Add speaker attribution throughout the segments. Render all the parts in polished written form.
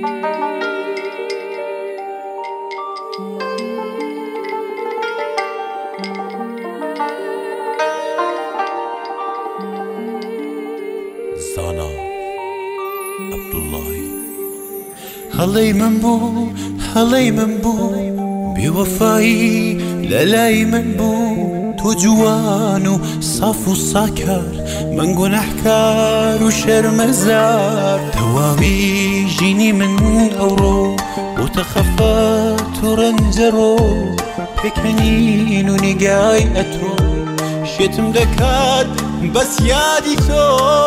Speaker 1: زانا عبدالله هەڵەی من بوو هەڵەی من بوو بێوەفایی لەلای من بوو تۆ جوان و ساف و ساکار من گونەحکار و شەرمەزار تەواوی ژینی من ئەوڕۆ بۆتە خەفەت و ڕەنجەڕۆ پێکەنین و نیگای ئەتۆ شێتم دەکات بەس یادی تۆ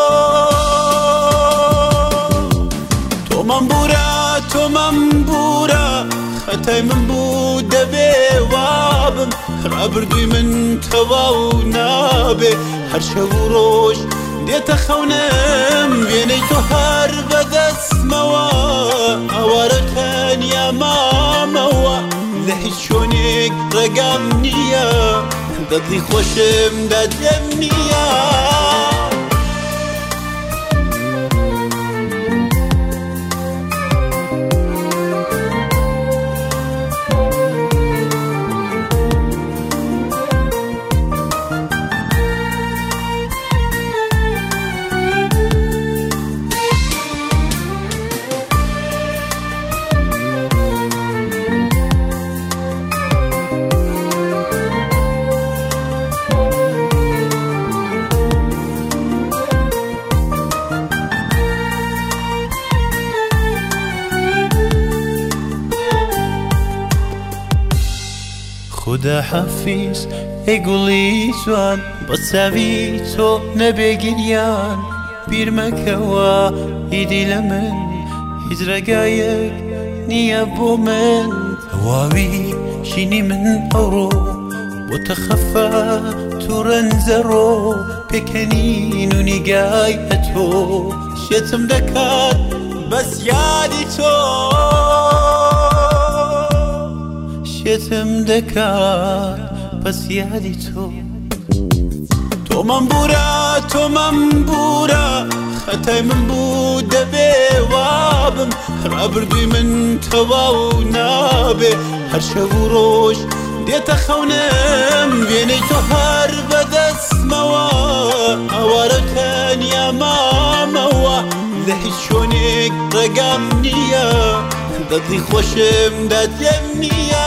Speaker 1: تۆمان بورە خەتای من بوو دەبێ وابم ڕابردووی من تەواو نابێ هەر شەو و ڕۆژ دێتە خەونم وێنەی تۆ هەر بەدەستمەوە ئەوارە تەنیا مامەوە لە هیچ شوێنێک ڕێگام نییە دەدڵی خۆشم دەدەم نییە خدا حافیز ای گوڵی جوان بە چاوی تۆ نەبێ گریان بیر مەکەوە هیدی لە من هیچ ڕێگایەک نییە بۆ من تەواوی ژینی من ئەوڕۆ بۆتە خەفەت و ڕەنجەڕۆ پێکەنین و نیگای ئەتۆ شێتم دەکات بەس یادی تۆ شێتم دەکات بەس یادی تۆ تۆمان بورە خەتای من بوو دەبێ وابم ڕابردووی من تەواو نابێ هەر شەو و ڕۆژ دێتە خەونم وێنەی تۆ هەر بەدەستمەوە ئەوارە تەنیا مامەوە لە هیچ شوێنێک ڕێگام نییە دەدڵی خۆشم دەدەم نییە